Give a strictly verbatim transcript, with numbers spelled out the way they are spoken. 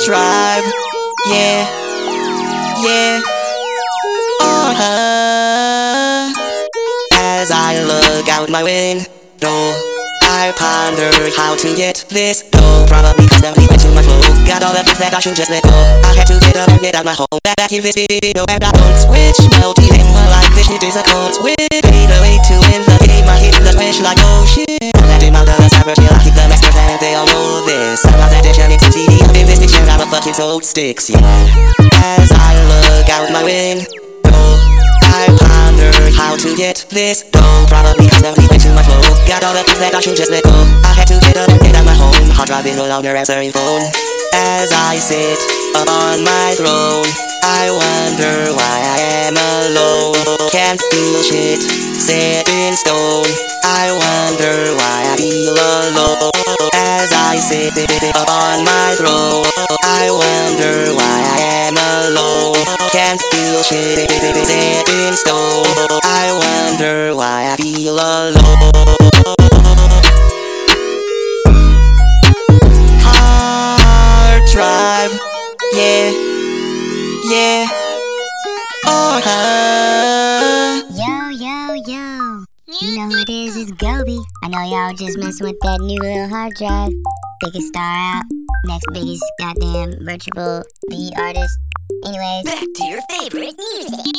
drive, yeah, yeah, on her. As I look out my window, I ponder how to get this dough. Probably constantly went to my flow. Got all the things that I should just let go. I had to get up and get out my home. Back back in this video and I don't switch. Melty in my life, this shit is a code switch. Fade away to win the game, I hit the switch like oh shit. Let him out of the cyber chill, I keep the master and they all know this. I'm not that bitch, I need to T D up in this bitch and I'm a fucking sold sticks, yeah. As I look out my window, I ponder how to get this dough. Probably constantly went to my flow. Got all the things that I should just let go. I had to get up and get out my home. Hard driving no longer answering phone. As I sit upon my throne, I wonder why I am alone. Can't feel shit set in stone. I wonder why I feel alone. As I sit upon my throne, I wonder why I am alone. Can't feel shit set in stone. I wonder why I feel alone. Hard drive, yeah, yeah, on her. Yo, yo, yo. You know who it is, it's Gobi. I know y'all just messing with that new little hard drive. Biggest star out. Next biggest goddamn virtual beat artist. Anyways, back to your favorite music.